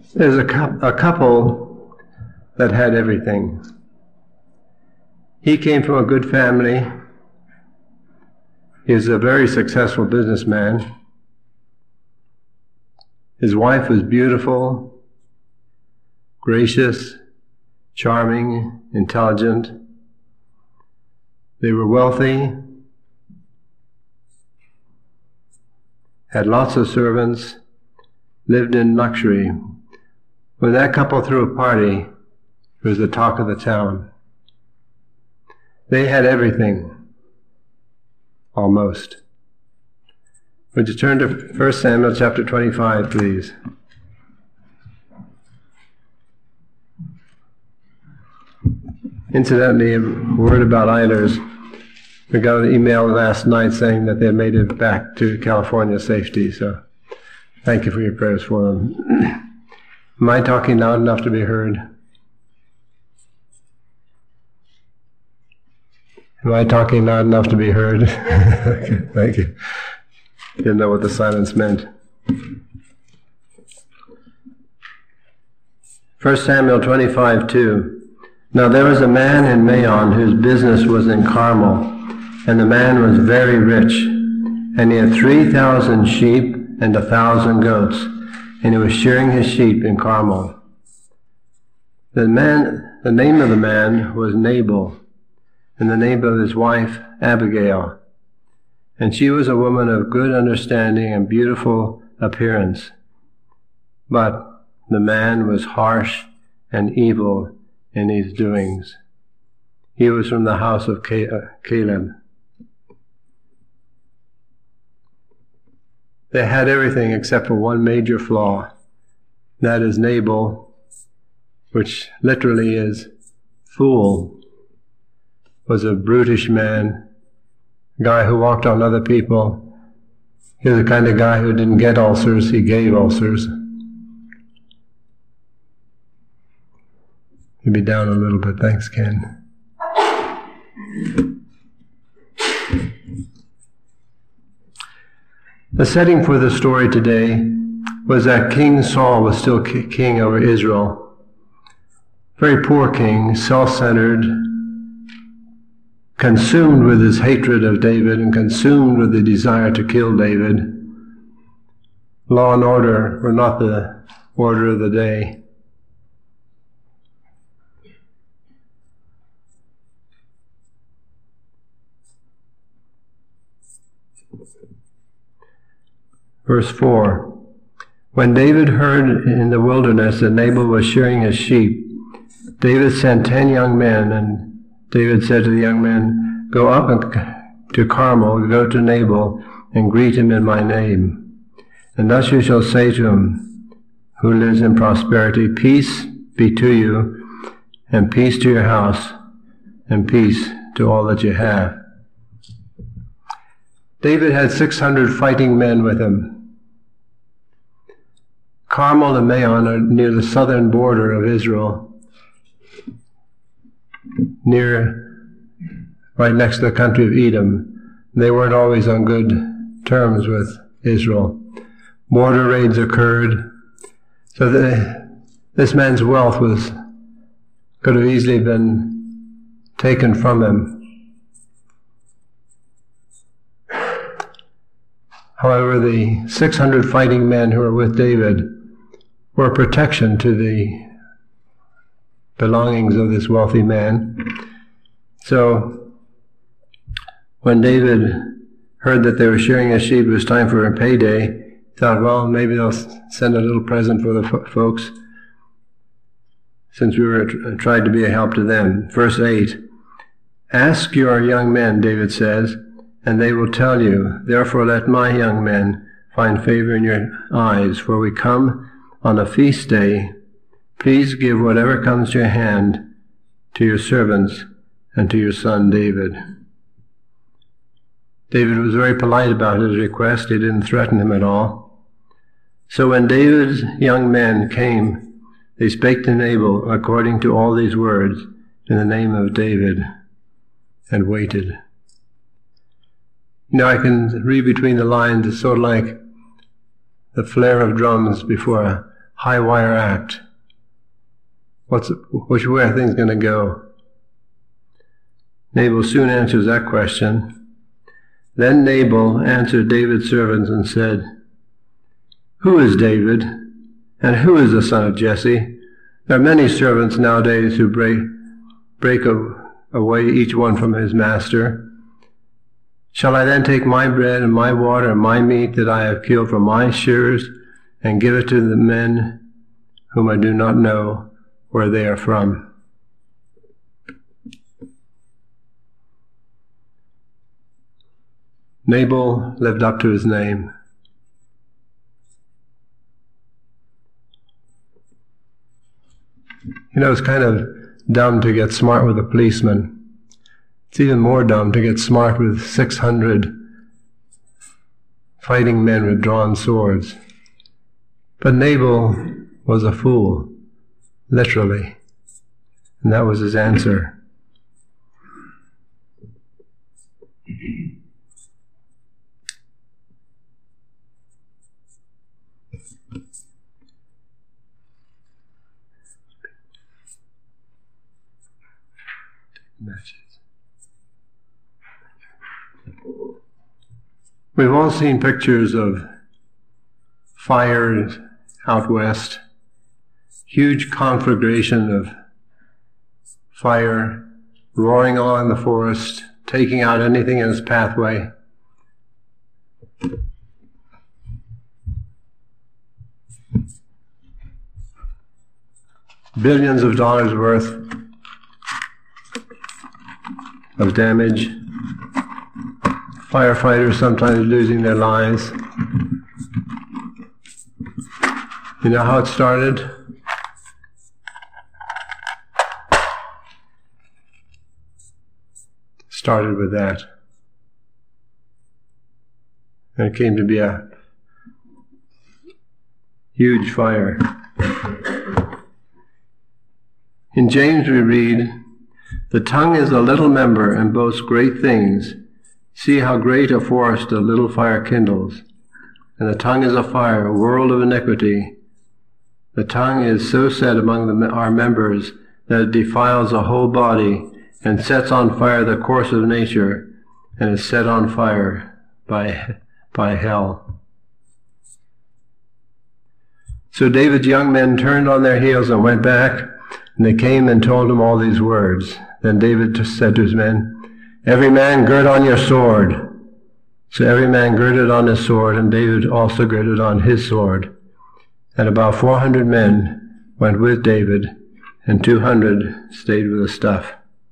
There's a couple that had everything. He came from a good family. He was a very successful businessman. His wife was beautiful, gracious, charming, intelligent. They were wealthy, had lots of servants, lived in luxury. When that couple threw a party, it was the talk of the town. They had everything, almost. Would you turn to 1 Samuel chapter 25, please? Incidentally, a word about Eilers. We got an email last night saying that they made it back to California safety, so thank you for your prayers for them. Am I talking loud enough to be heard? Am I talking loud enough to be heard? Okay, thank you. Didn't know what the silence meant. 1 Samuel 25:2. Now there was a man in Maon whose business was in Carmel, and the man was very rich, and he had 3,000 sheep and 1,000 goats, and he was shearing his sheep in Carmel. The name of the man was Nabal, and the name of his wife Abigail, and she was a woman of good understanding and beautiful appearance. But the man was harsh and evil in his doings. He was from the house of Caleb. They had everything except for one major flaw. That is Nabal, which literally is fool, was a brutish man, a guy who walked on other people. He was the kind of guy who didn't get ulcers, he gave ulcers. Maybe down a little bit. Thanks, Ken. The setting for the story today was that King Saul was still king over Israel. Very poor king, self-centered, consumed with his hatred of David and consumed with the desire to kill David. Law and order were not the order of the day. Verse 4, when David heard in the wilderness that Nabal was shearing his sheep, David sent 10 young men, and David said to the young men, go up to Carmel, go to Nabal, and greet him in my name. And thus you shall say to him, who lives in prosperity, peace be to you, and peace to your house, and peace to all that you have. David had 600 fighting men with him. Carmel and Maon are near the southern border of Israel, right next to the country of Edom. They weren't always on good terms with Israel. Border raids occurred, so this man's wealth could have easily been taken from him. However, the 600 fighting men who were with David were protection to the belongings of this wealthy man. So, when David heard that they were shearing his sheep, it was time for a payday, he thought, well, maybe they'll send a little present for the folks, since we were tried to be a help to them. Verse 8, ask your young men, David says, and they will tell you, therefore let my young men find favor in your eyes, for we come on a feast day. Please give whatever comes to your hand to your servants and to your son David. David was very polite about his request. He didn't threaten him at all. So when David's young men came, they spake to Nabal according to all these words in the name of David, and waited. I can read between the lines. It's sort of like the flare of drums before high wire act? Which way are things going to go? Nabal soon answers that question. Then Nabal answered David's servants and said, "Who is David, and who is the son of Jesse? There are many servants nowadays who break away each one from his master. Shall I then take my bread and my water and my meat that I have killed from my shearers and give it to the men whom I do not know where they are from?" Nabal lived up to his name. You know, it's kind of dumb to get smart with a policeman. It's even more dumb to get smart with 600 fighting men with drawn swords. But Nabal was a fool, literally, and that was his answer. We've all seen pictures of fires out west, huge conflagration of fire roaring along the forest, taking out anything in its pathway. Billions of dollars worth of damage. Firefighters sometimes losing their lives. You know how it started? Started with that. And it came to be a huge fire. In James we read, "The tongue is a little member and boasts great things. See how great a forest a little fire kindles. And the tongue is a fire, a world of iniquity. The tongue is so set among our members that it defiles the whole body and sets on fire the course of nature and is set on fire by hell." So David's young men turned on their heels and went back, and they came and told him all these words. Then David said to his men, "Every man gird on your sword." So every man girded on his sword, and David also girded on his sword. And about 400 men went with David, and 200 stayed with the stuff.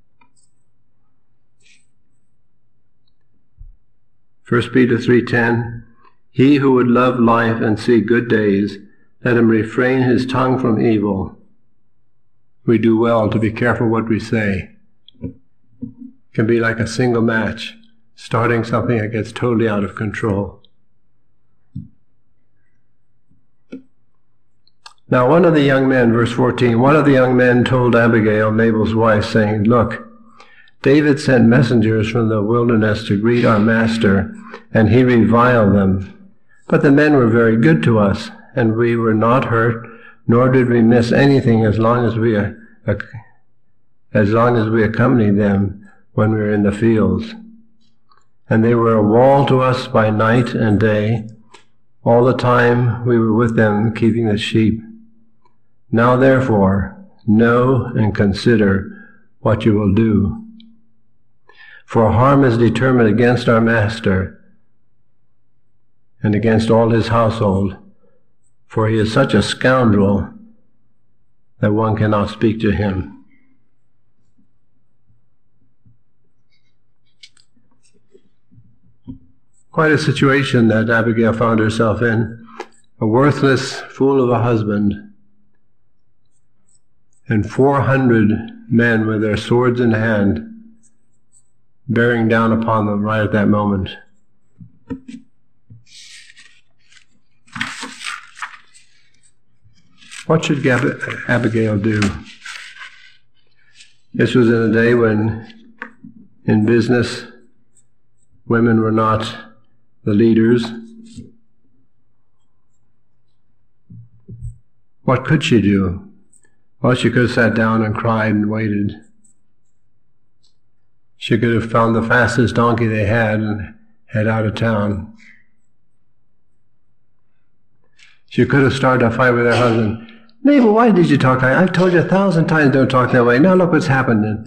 1 Peter 3:10, "He who would love life and see good days, let him refrain his tongue from evil." We do well to be careful what we say. It can be like a single match, starting something that gets totally out of control. Now one of the young men, verse 14, one of the young men told Abigail, Nabal's wife, saying, "Look, David sent messengers from the wilderness to greet our master, and he reviled them. But the men were very good to us, and we were not hurt, nor did we miss anything as long as we accompanied them when we were in the fields. And they were a wall to us by night and day, all the time we were with them keeping the sheep. Now therefore, know and consider what you will do. For harm is determined against our master and against all his household, for he is such a scoundrel that one cannot speak to him." Quite a situation that Abigail found herself in. A worthless fool of a husband, and 400 men with their swords in hand, bearing down upon them right at that moment. What should Abigail do? This was in a day when, in business, women were not the leaders. What could she do? Well, she could have sat down and cried and waited. She could have found the fastest donkey they had and head out of town. She could have started a fight with her husband. Nabal, why did you talk like that? I've told you 1,000 times don't talk that way. Now look what's happened.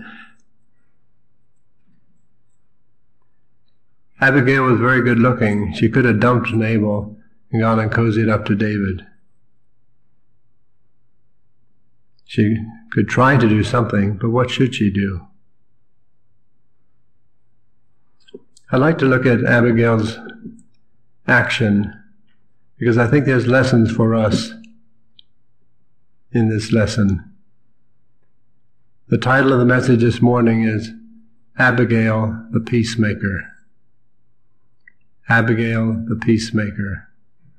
Abigail was very good looking. She could have dumped Nabal and gone and cozied up to David. She could try to do something, but what should she do? I'd like to look at Abigail's action, because I think there's lessons for us in this lesson. The title of the message this morning is Abigail the Peacemaker. Abigail the Peacemaker.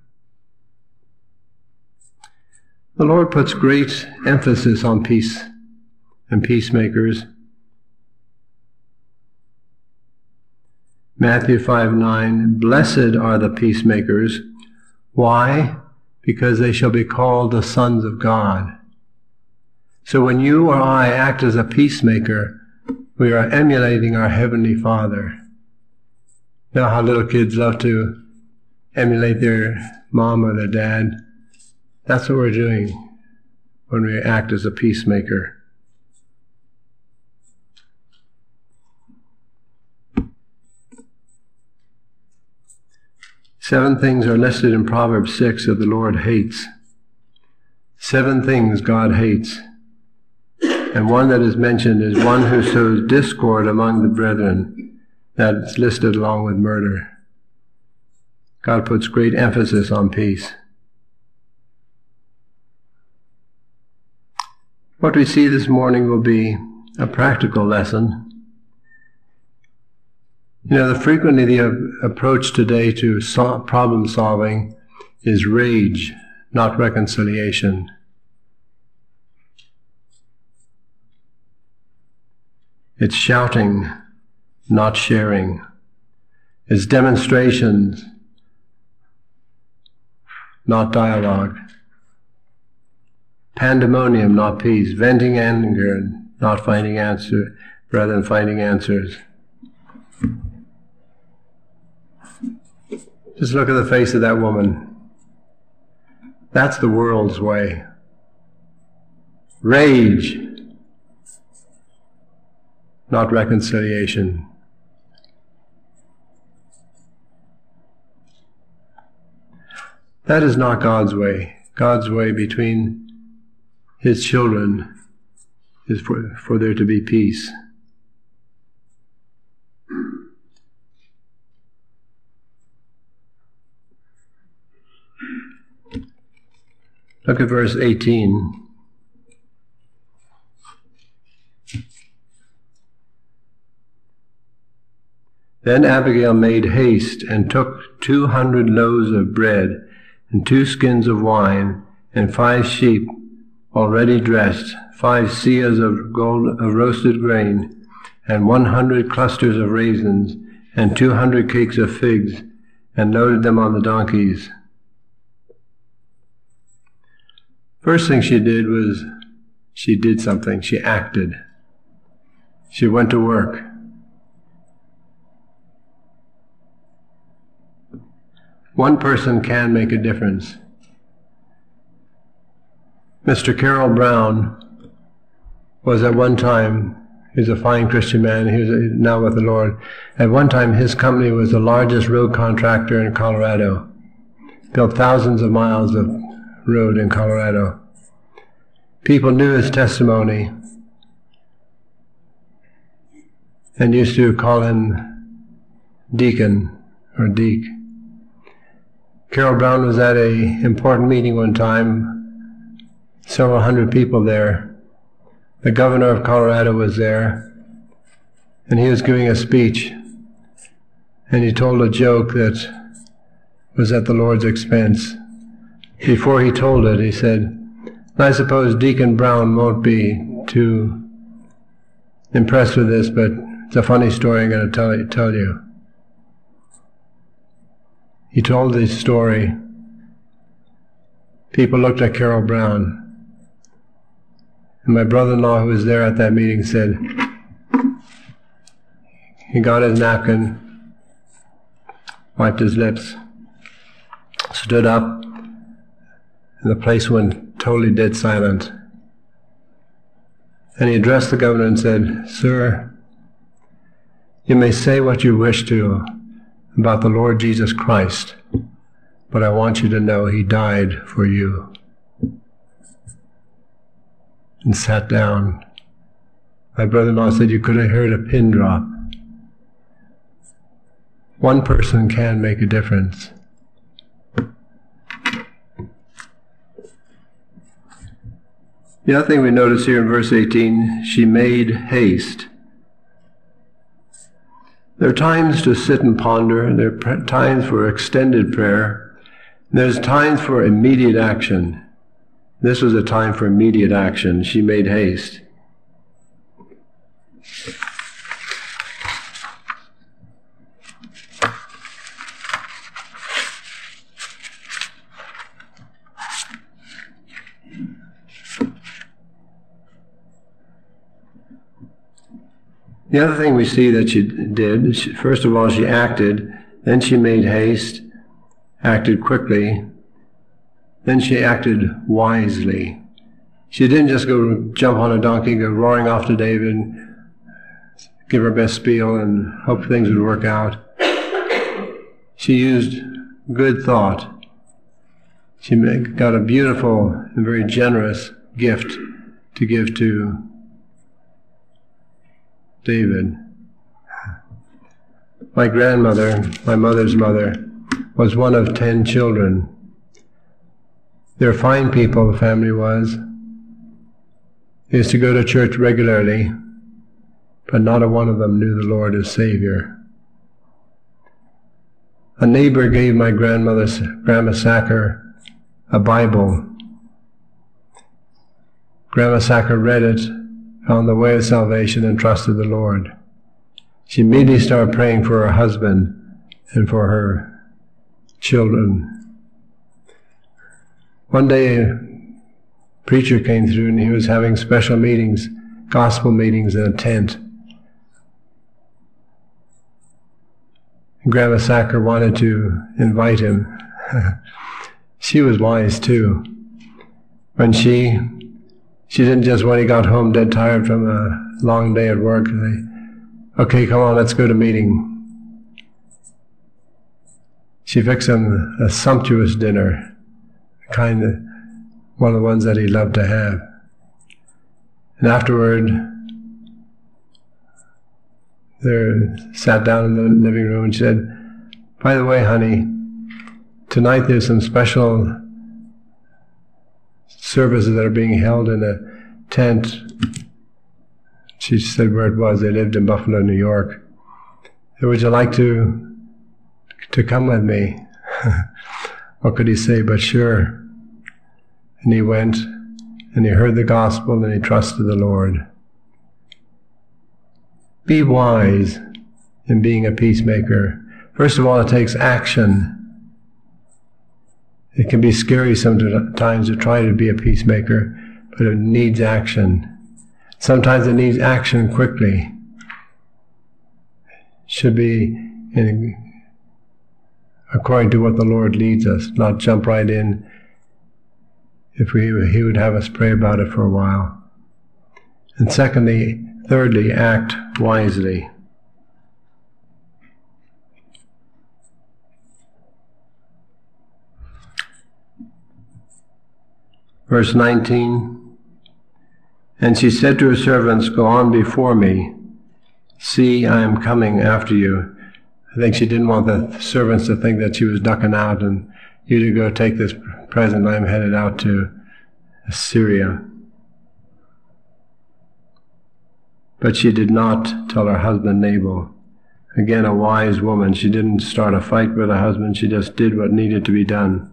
The Lord puts great emphasis on peace and peacemakers. Matthew 5:9, blessed are the peacemakers. Why? Because they shall be called the sons of God. So when you or I act as a peacemaker, we are emulating our Heavenly Father. You know how little kids love to emulate their mom or their dad? That's what we're doing when we act as a peacemaker. Seven things are listed in Proverbs 6 that the Lord hates. 7 things God hates. And one that is mentioned is one who sows discord among the brethren. That's listed along with murder. God puts great emphasis on peace. What we see this morning will be a practical lesson. You know, frequently the approach today to problem solving is rage, not reconciliation. It's shouting, not sharing. It's demonstrations, not dialogue. Pandemonium, not peace. Venting anger, not finding answer, rather than finding answers. Just look at the face of that woman. That's the world's way. Rage, not reconciliation. That is not God's way. God's way between His children is for there to be peace. Look at verse 18. Then Abigail made haste and took 200 loaves of bread and 2 skins of wine and 5 sheep already dressed, 5 seahs of roasted grain, and 100 clusters of raisins, and 200 cakes of figs, and loaded them on the donkeys. First thing she did was she did something. She acted. She went to work. One person can make a difference. Mr. Carroll Brown was at one time, he's a fine Christian man, he was now with the Lord. At one time his company was the largest road contractor in Colorado. Built thousands of miles of road in Colorado. People knew his testimony and used to call him Deacon or Deke. Carroll Brown was at an important meeting one time, several hundred people there. The governor of Colorado was there, and he was giving a speech, and he told a joke that was at the Lord's expense. Before he told it, he said, I suppose Deacon Brown won't be too impressed with this, but it's a funny story I'm going to tell you. He told this story. people looked at Carol Brown. And my brother-in-law, who was there at that meeting, said, he got his napkin, wiped his lips, stood up, and the place went totally dead silent. And he addressed the governor and said, "Sir, you may say what you wish to about the Lord Jesus Christ, but I want you to know He died for you." And sat down. My brother-in-law said you could have heard a pin drop. One person can make a difference. The other thing we notice here in verse 18, she made haste. There are times to sit and ponder, there are times for extended prayer, and there's times for immediate action. This was a time for immediate action. She made haste. The other thing we see that she did, first of all, she acted, then she made haste, acted quickly, then she acted wisely. She didn't just go jump on a donkey, go roaring off to David, give her best spiel and hope things would work out. She used good thought. She got a beautiful and very generous gift to give to David. My grandmother, my mother's mother, was one of 10 children. They're fine people, the family was. They used to go to church regularly, but not a one of them knew the Lord as Savior. A neighbor gave my Grandma Sacker, a Bible. Grandma Sacker read it, found the way of salvation, and trusted the Lord. She immediately started praying for her husband and for her children. One day a preacher came through and he was having special meetings, gospel meetings in a tent. And Grandma Sacker wanted to invite him. She was wise too. When she didn't just, when he got home dead tired from a long day at work, say, "Okay, come on, let's go to meeting." She fixed him a sumptuous dinner, one of the ones that he loved to have. And afterward, they sat down in the living room and she said, "By the way, honey, tonight there's some special services that are being held in a tent." She said where it was. They lived in Buffalo, New York. "Would you like to come with me?" What could he say but sure? And he went, and he heard the gospel, and he trusted the Lord. Be wise in being a peacemaker. First of all, it takes action. It can be scary sometimes to try to be a peacemaker, but it needs action. Sometimes it needs action quickly. Should be according to what the Lord leads us, not jump right in. If He would have us pray about it for a while. And thirdly, act wisely. Verse 19, "And she said to her servants, 'Go on before me. See, I am coming after you.'" I think she didn't want the servants to think that she was ducking out and, "You to go take this present, I'm headed out to Assyria." But she did not tell her husband Nabal. Again, a wise woman. She didn't start a fight with her husband, she just did what needed to be done.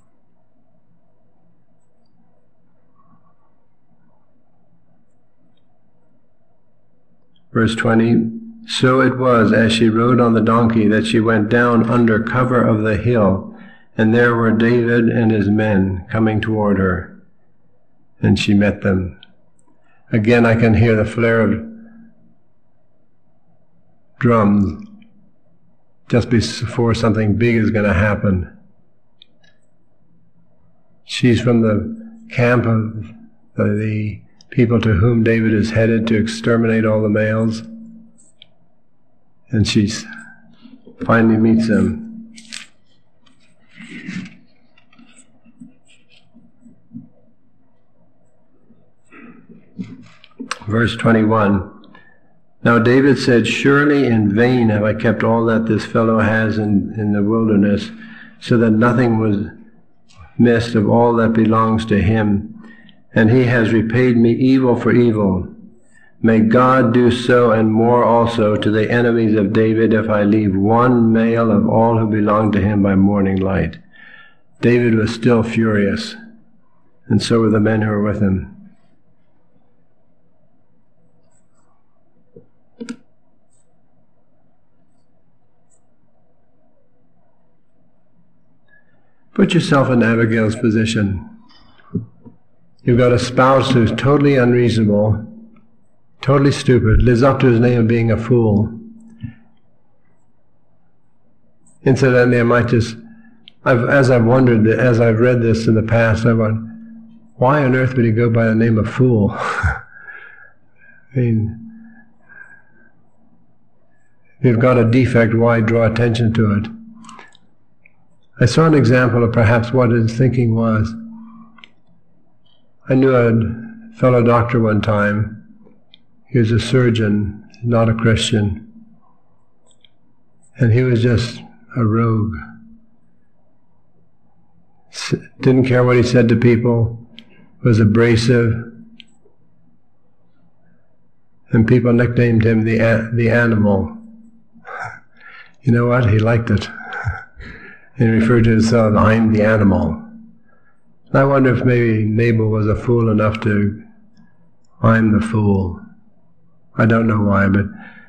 Verse 20, "So it was, as she rode on the donkey, that she went down under cover of the hill, and there were David and his men coming toward her, and she met them. Again I can hear the flare of drums just before something big is going to happen. She's from the camp of the people to whom David is headed to exterminate all the males, and she finally meets them. Verse 21. Now David said, surely in vain have I kept all that this fellow has in the wilderness, so that nothing was missed of all that belongs to him, and he has repaid me evil for evil. May God do so and more also to the enemies of David if I leave one male of all who belong to him by morning light. David was still furious, and so were the men who were with him. Put yourself in Abigail's position. You've got a spouse who's totally unreasonable, totally stupid, lives up to his name of being a fool. Incidentally, as I've wondered, as I've read this in the past, I've wondered, why on earth would he go by the name of fool? I mean, if you've got a defect, why draw attention to it? I saw an example of perhaps what his thinking was. I knew a fellow doctor one time. He was a surgeon, not a Christian. And he was just a rogue. Didn't care what he said to people, was abrasive. And people nicknamed him the animal. You know what? He liked it. He referred to himself, I'm the animal. And I wonder if maybe Nabal was a fool enough to, I'm the fool. I don't know why, but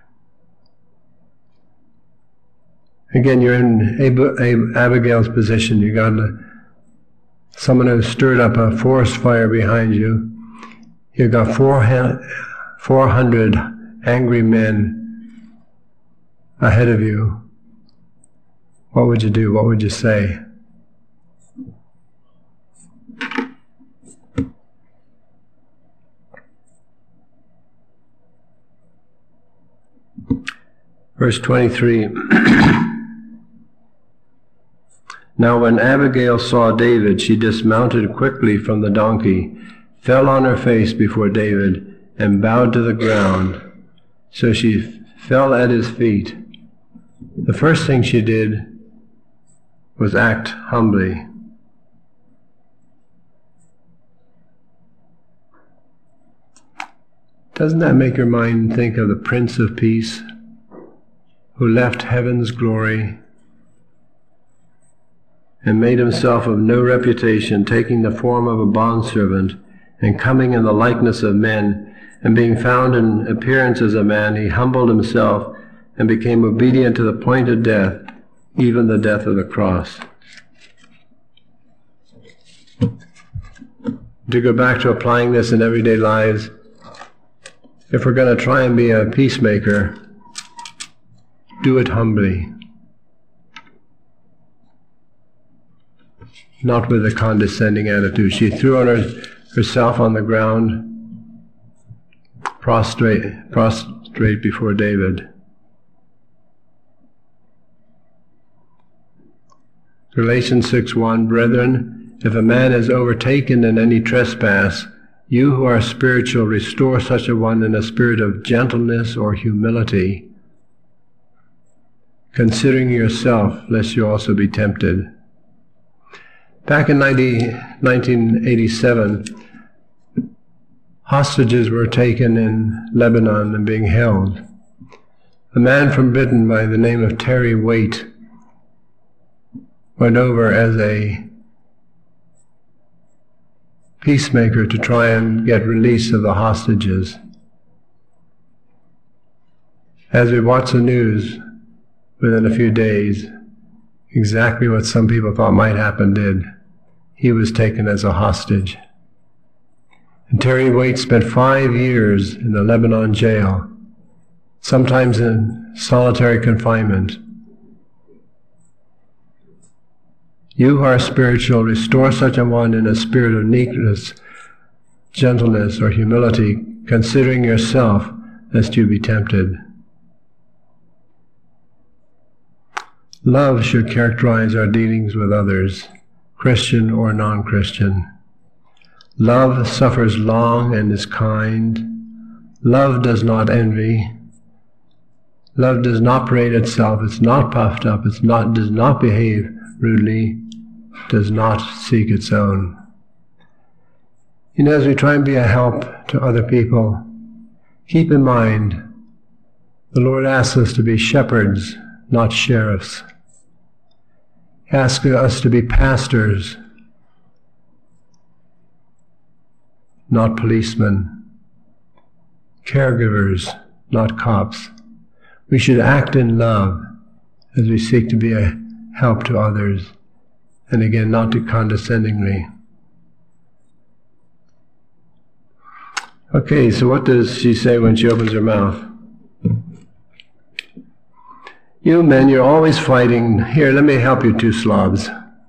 again, you're in Abigail's position. You got someone who stirred up a forest fire behind you. You've got 400 angry men ahead of you. What would you do? What would you say? Verse 23. Now when Abigail saw David, she dismounted quickly from the donkey, fell on her face before David, and bowed to the ground. So she fell at his feet. The first thing she did was act humbly. Doesn't that make your mind think of the Prince of Peace, who left heaven's glory and made himself of no reputation, taking the form of a bondservant, and coming in the likeness of men, and being found in appearance as a man, he humbled himself and became obedient to the point of death, even the death of the cross. To go back to applying this in everyday lives, if we're going to try and be a peacemaker, do it humbly, not with a condescending attitude. She threw herself on the ground, prostrate before David. Galatians 6:1, Brethren, if a man is overtaken in any trespass, you who are spiritual, restore such a one in a spirit of gentleness or humility, considering yourself, lest you also be tempted. Back in 1987, hostages were taken in Lebanon and being held. A man from Britain by the name of Terry Waite went over as a peacemaker to try and get release of the hostages. As we watch the news, within a few days, exactly what some people thought might happen did. He was taken as a hostage. And Terry Waite spent 5 years in the Lebanon jail, sometimes in solitary confinement. You who are spiritual, restore such a one in a spirit of meekness, gentleness, or humility, considering yourself, lest you be tempted. Love should characterize our dealings with others, Christian or non-Christian. Love suffers long and is kind. Love does not envy. Love does not parade itself. It's not puffed up. Does not behave rudely. Does not seek its own. As we try and be a help to other people, keep in mind the Lord asks us to be shepherds, not sheriffs. He asks us to be pastors, not policemen, caregivers, not cops. We should act in love as we seek to be a help to others, and again, not too condescendingly. Okay, so what does she say when she opens her mouth? You men, you're always fighting. Here, let me help you two slobs.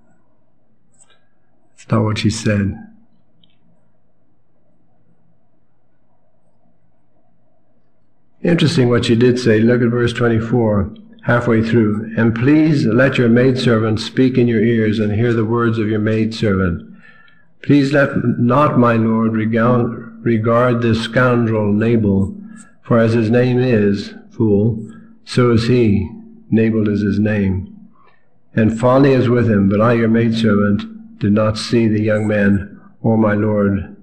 That's not what she said. Interesting what she did say. Look at verse 24, halfway through. And please let your maidservant speak in your ears and hear the words of your maidservant. Please let not my lord regard this scoundrel Nabal, for as his name is, fool, so is he. Nabal is his name. And folly is with him, but I, your maidservant, did not see the young man or my lord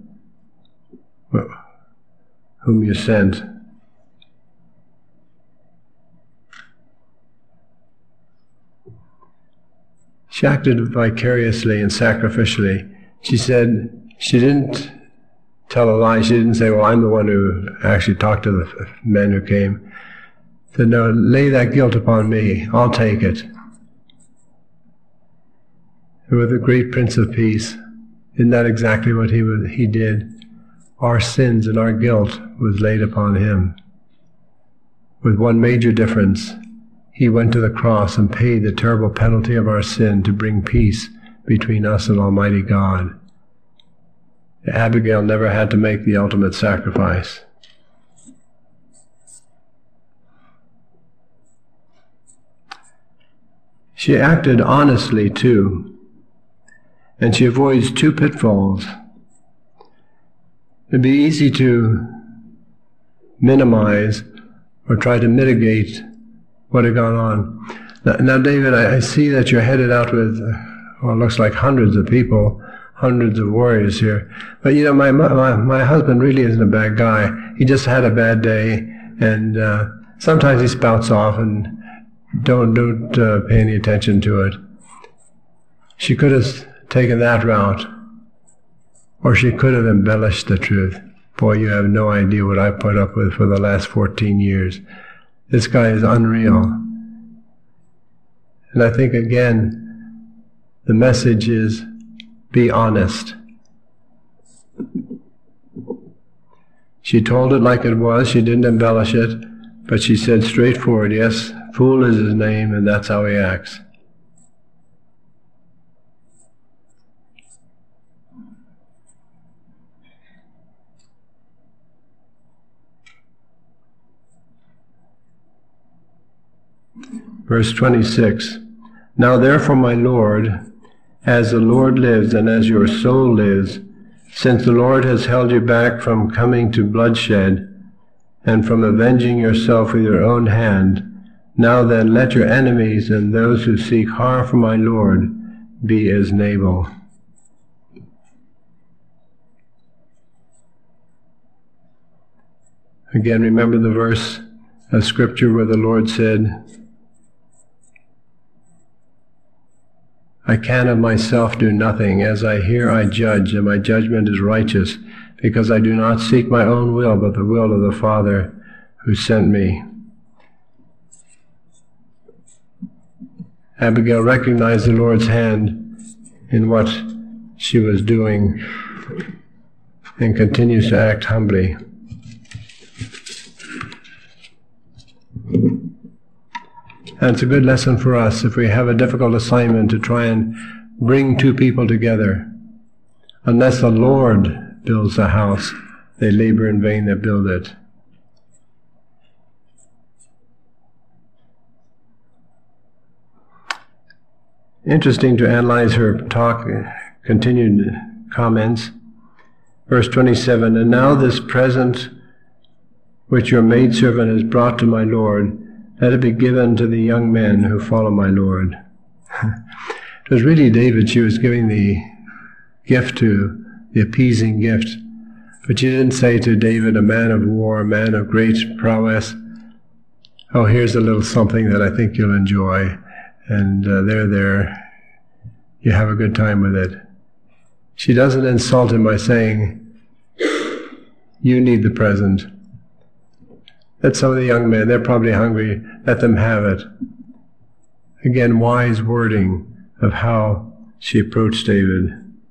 whom you sent. She acted vicariously and sacrificially. She said she didn't tell a lie. She didn't say, well, I'm the one who actually talked to the men who came. She said, no, lay that guilt upon me. I'll take it. And with the great Prince of Peace, isn't that exactly what he did? Our sins and our guilt was laid upon him. With one major difference. He went to the cross and paid the terrible penalty of our sin to bring peace between us and Almighty God. Abigail never had to make the ultimate sacrifice. She acted honestly too, and she avoids two pitfalls. It'd be easy to minimize or try to mitigate what had gone on. Now, David, I see that you're headed out with, well, it looks like hundreds of people, hundreds of warriors here. But my husband really isn't a bad guy. He just had a bad day, and sometimes he spouts off, and don't pay any attention to it. She could have taken that route, or she could have embellished the truth. Boy, you have no idea what I've put up with for the last 14 years. This guy is unreal. And I think, again, the message is, be honest. She told it like it was. She didn't embellish it, but she said straightforward, yes, fool is his name, and that's how he acts. Verse 26, Now therefore, my Lord, as the Lord lives and as your soul lives, since the Lord has held you back from coming to bloodshed and from avenging yourself with your own hand, now then let your enemies and those who seek harm for my Lord be as Nabal. Again, remember the verse of Scripture where the Lord said, I can of myself do nothing. As I hear, I judge, and my judgment is righteous, because I do not seek my own will, but the will of the Father who sent me. Abigail recognized the Lord's hand in what she was doing and continues to act humbly. And it's a good lesson for us if we have a difficult assignment to try and bring two people together. Unless the Lord builds a house, they labor in vain that build it. Interesting to analyze her continued comments. Verse 27, and now this present which your maidservant has brought to my Lord, let it be given to the young men who follow my Lord. It was really David she was giving the gift to, the appeasing gift. But she didn't say to David, a man of war, a man of great prowess, oh, here's a little something that I think you'll enjoy. And there, you have a good time with it. She doesn't insult him by saying, you need the present. Let some of the young men, they're probably hungry, let them have it. Again, wise wording of how she approached David.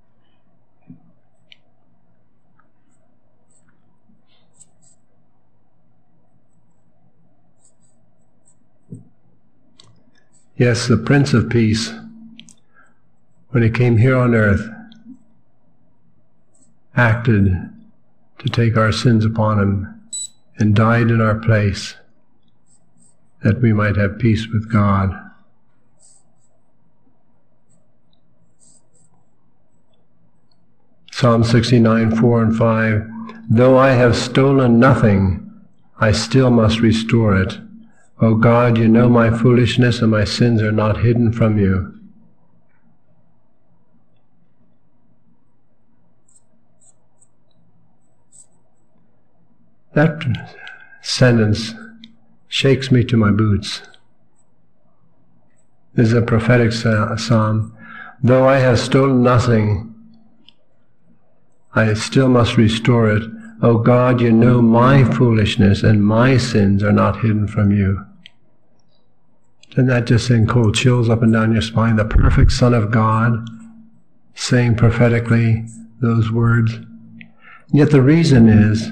Yes, the Prince of Peace, when he came here on earth, acted to take our sins upon him and died in our place that we might have peace with God. Psalm 69, 4 and 5, though I have stolen nothing, I still must restore it. O God, you know my foolishness, and my sins are not hidden from you. That sentence shakes me to my boots. This is a prophetic psalm. Though I have stolen nothing, I still must restore it. O God, you know my foolishness, and my sins are not hidden from you. Doesn't that just send cold chills up and down your spine? The perfect Son of God saying prophetically those words. And yet the reason is,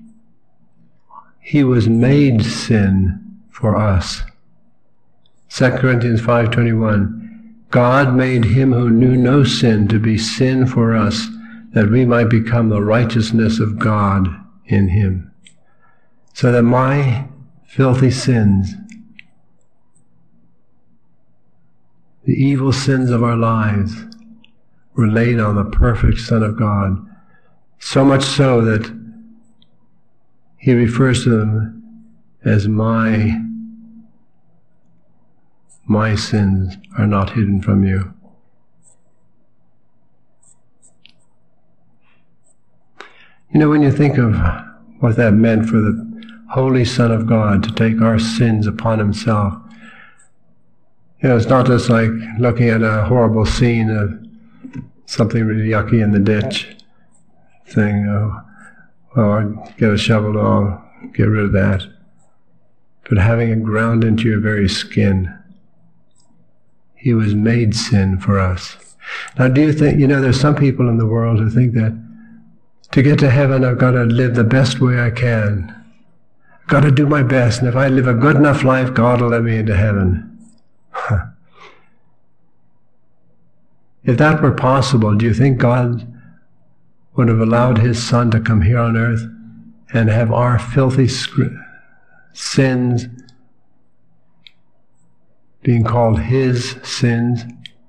he was made sin for us. 2 Corinthians 5:21, God made him who knew no sin to be sin for us, that we might become the righteousness of God in him. So that my filthy sins, the evil sins of our lives, were laid on the perfect Son of God. So much so that he refers to them as my sins are not hidden from you. You know, when you think of what that meant for the Holy Son of God to take our sins upon himself, you know, it's not just like looking at a horrible scene of something really yucky in the ditch, saying, oh, I'll get a shovel, I'll get rid of that. But having it ground into your very skin, he was made sin for us. Now, do you think, you know, there's some people in the world who think that to get to heaven, I've got to live the best way I can. I've got to do my best, and if I live a good enough life, God will let me into heaven. If that were possible, do you think God would have allowed his Son to come here on earth and have our filthy sins being called his sins,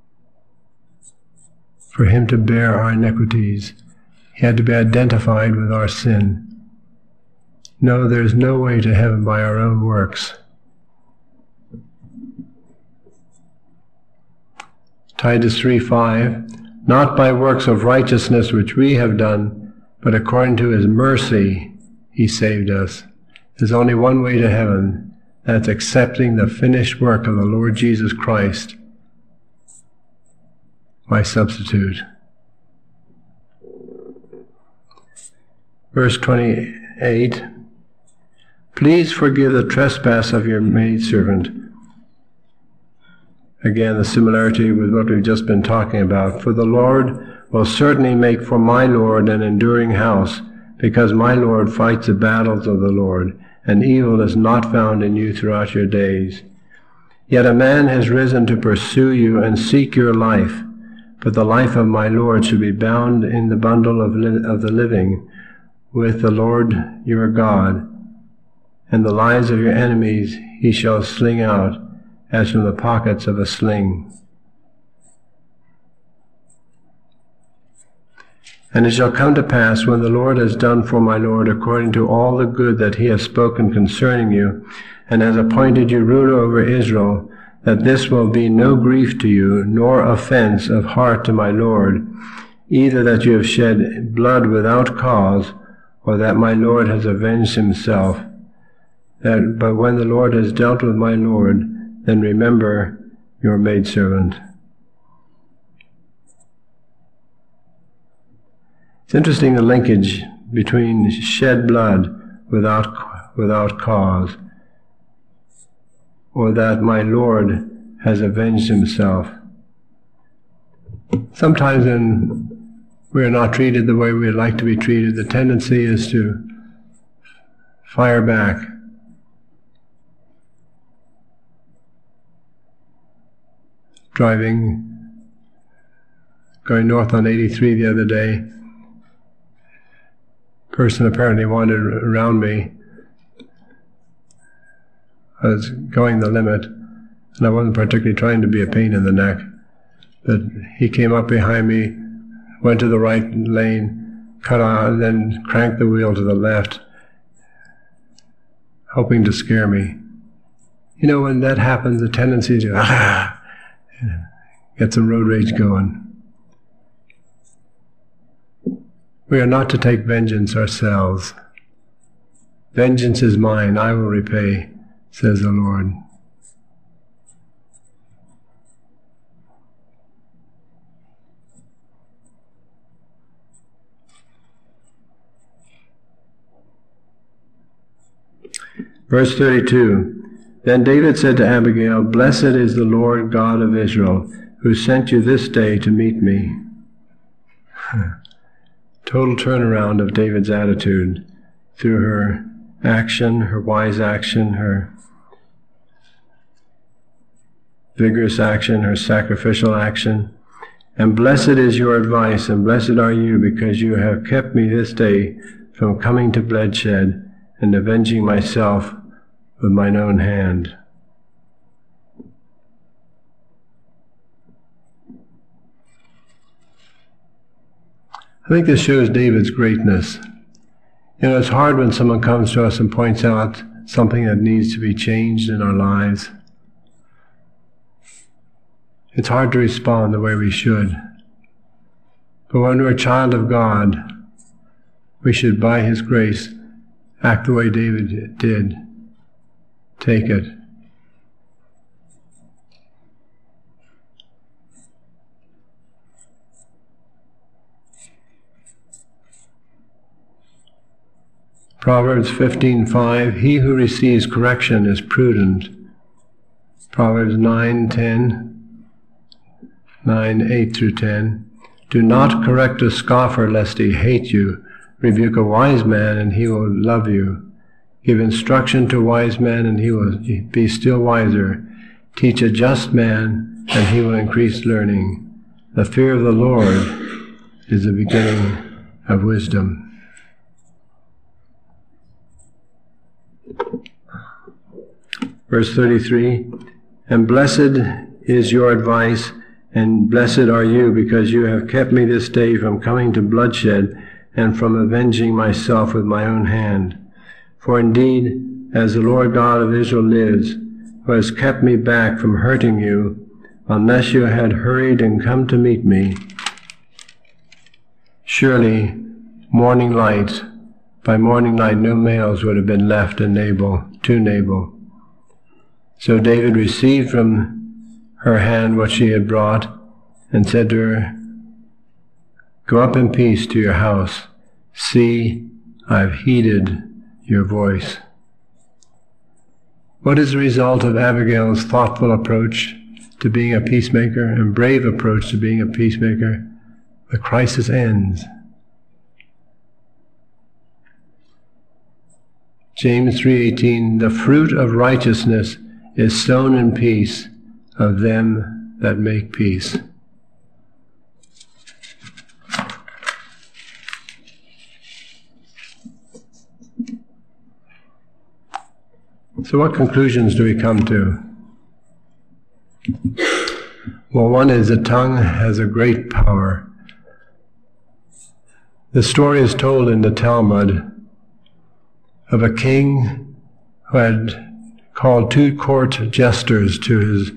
for him to bear our iniquities? He had to be identified with our sin. No, there's no way to heaven by our own works. Titus 3:5, not by works of righteousness which we have done, but according to his mercy he saved us. There's only one way to heaven. That's accepting the finished work of the Lord Jesus Christ, my substitute. Verse 28, please forgive the trespass of your maidservant, Again, the similarity with what we've just been talking about. For the Lord will certainly make for my Lord an enduring house, because my Lord fights the battles of the Lord, and evil is not found in you throughout your days. Yet a man has risen to pursue you and seek your life, but the life of my Lord shall be bound in the bundle of the living with the Lord your God, and the lives of your enemies he shall sling out as from the pockets of a sling. And it shall come to pass, when the Lord has done for my Lord according to all the good that he has spoken concerning you, and has appointed you ruler over Israel, that this will be no grief to you, nor offense of heart to my Lord, either that you have shed blood without cause, or that my Lord has avenged himself. But when the Lord has dealt with my Lord, then remember your maidservant. It's interesting, the linkage between shed blood without cause, or that my Lord has avenged himself. Sometimes when we are not treated the way we'd like to be treated, the tendency is to fire back. Going north on 83 the other day, person apparently wandered around me. I was going the limit, and I wasn't particularly trying to be a pain in the neck, but he came up behind me, went to the right lane, cut out, and then cranked the wheel to the left, hoping to scare me. You know, when that happens, the tendency to get some road rage going. We are not to take vengeance ourselves. Vengeance is mine, I will repay, says the Lord. Verse 32, Then David said to Abigail, Blessed is the Lord God of Israel, who sent you this day to meet me. Total turnaround of David's attitude through her action, her wise action, her vigorous action, her sacrificial action. And blessed is your advice, and blessed are you, because you have kept me this day from coming to bloodshed and avenging myself with mine own hand. I think this shows David's greatness. You know, it's hard when someone comes to us and points out something that needs to be changed in our lives. It's hard to respond the way we should. But when we're a child of God, we should, by his grace, act the way David did. Take it. Proverbs 15:5, He who receives correction is prudent. Proverbs 9:8-10, Do not correct a scoffer lest he hate you. Rebuke a wise man and he will love you. Give instruction to a wise man and he will be still wiser. Teach a just man and he will increase learning. The fear of the Lord is the beginning of wisdom. Verse 33, And blessed is your advice, and blessed are you, because you have kept me this day from coming to bloodshed, and from avenging myself with my own hand. For indeed, as the Lord God of Israel lives, who has kept me back from hurting you, unless you had hurried and come to meet me, surely by morning light no males would have been left to Nabal. So David received from her hand what she had brought, and said to her, Go up in peace to your house. See, I have heeded your voice. What is the result of Abigail's thoughtful approach to being a peacemaker and brave approach to being a peacemaker, the crisis ends. James 3:18, the fruit of righteousness is sown in peace of them that make peace. So what conclusions do we come to? Well, one is the tongue has a great power. The story is told in the Talmud of a king who had called 2 court jesters to his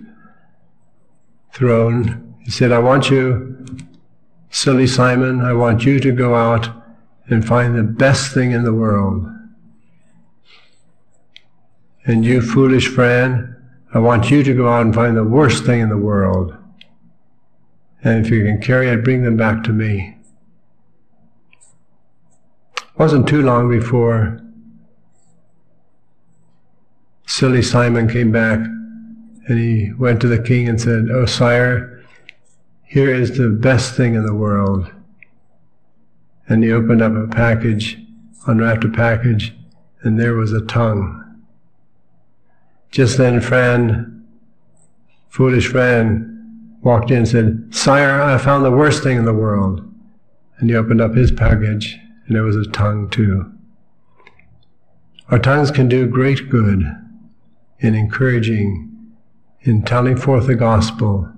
throne. He said, I want you, silly Simon, I want you to go out and find the best thing in the world. And you, foolish Fran, I want you to go out and find the worst thing in the world. And if you can carry it, bring them back to me. It wasn't too long before silly Simon came back, and he went to the king and said, "Oh, sire, here is the best thing in the world." And he opened up a package, unwrapped a package, and there was a tongue. Just then foolish Fran, walked in and said, "Sire, I found the worst thing in the world." And he opened up his package, and there was a tongue too. Our tongues can do great good in encouraging, in telling forth the gospel,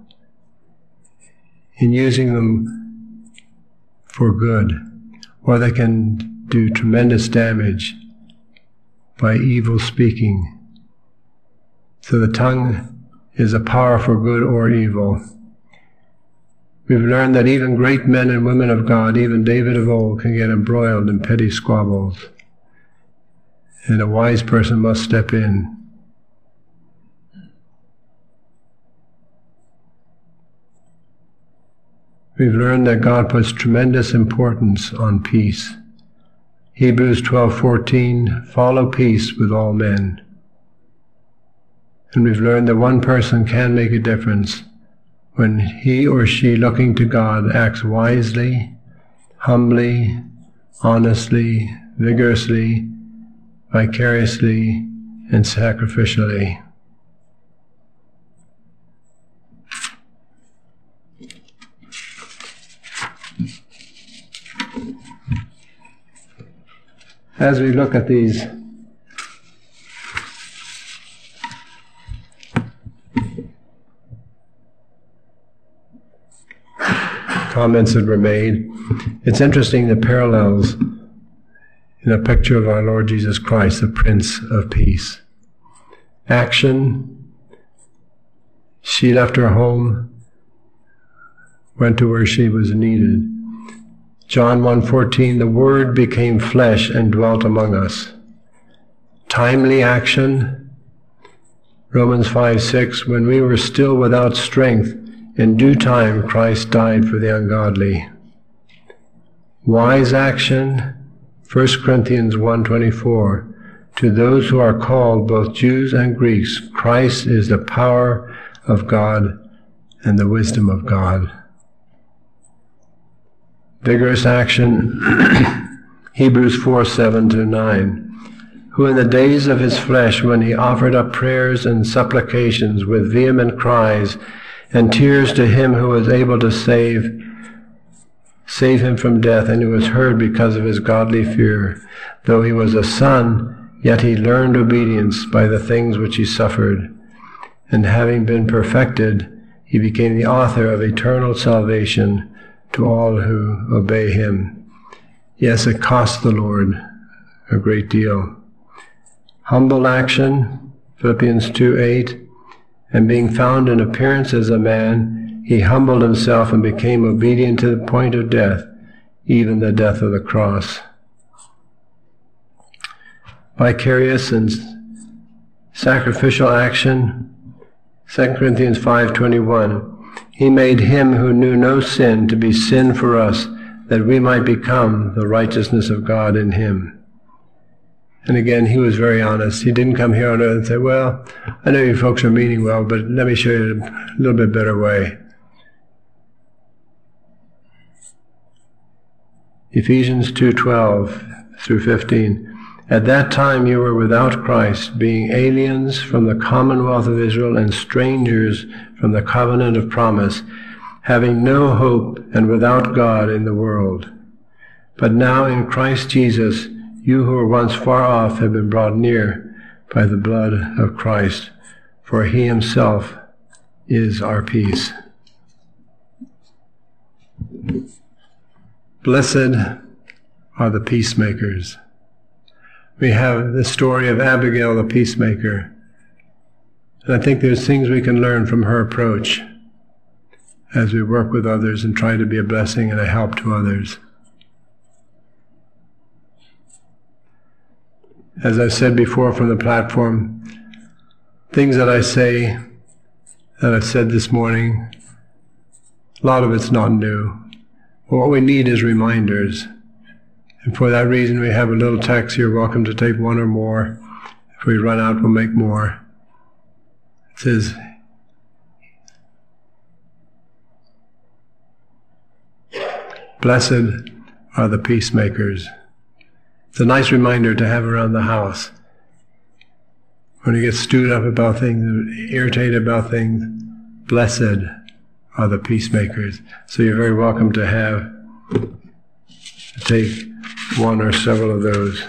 in using them for good, or they can do tremendous damage by evil speaking. So the tongue is a power for good or evil. We've learned that even great men and women of God, even David of old, can get embroiled in petty squabbles. And a wise person must step in. We've learned that God puts tremendous importance on peace. Hebrews 12:14, follow peace with all men. And we've learned that one person can make a difference when he or she, looking to God, acts wisely, humbly, honestly, vigorously, vicariously, and sacrificially. As we look at these comments that were made, it's interesting the parallels in a picture of our Lord Jesus Christ, the Prince of Peace. Action, she left her home, went to where she was needed. John 1:14, the Word became flesh and dwelt among us. Timely action. Romans 5:6, when we were still without strength, in due time Christ died for the ungodly. Wise action. 1 Corinthians 1:24, to those who are called, both Jews and Greeks, Christ is the power of God and the wisdom of God. Vigorous action, Hebrews 4:7-9, who in the days of his flesh, when he offered up prayers and supplications with vehement cries and tears to him who was able to save him from death, and who was heard because of his godly fear. Though he was a son, yet he learned obedience by the things which he suffered. And having been perfected, he became the author of eternal salvation to all who obey him. Yes, it cost the Lord a great deal. Humble action, Philippians 2:8, and being found in appearance as a man, he humbled himself and became obedient to the point of death, even the death of the cross. Vicarious and sacrificial action, 2 Corinthians 5:21, he made him who knew no sin to be sin for us, that we might become the righteousness of God in him. And again, he was very honest. He didn't come here on earth and say, well, I know you folks are meaning well, but let me show you a little bit better way. Ephesians 2:12 through 15. At that time you were without Christ, being aliens from the commonwealth of Israel and strangers from the covenant of promise, having no hope and without God in the world. But now in Christ Jesus, you who were once far off have been brought near by the blood of Christ, for he himself is our peace. Blessed are the peacemakers. We have the story of Abigail the peacemaker. And I think there's things we can learn from her approach as we work with others and try to be a blessing and a help to others. As I said before from the platform, things that I say, that I've said this morning, a lot of it's not new. What we need is reminders. And for that reason, we have a little text. You're welcome to take one or more. If we run out, we'll make more. It says, blessed are the peacemakers. It's a nice reminder to have around the house. When you get stewed up about things, irritated about things, blessed are the peacemakers. So you're very welcome to take one or several of those.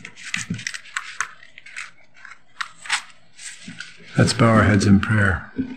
Let's bow our heads in prayer.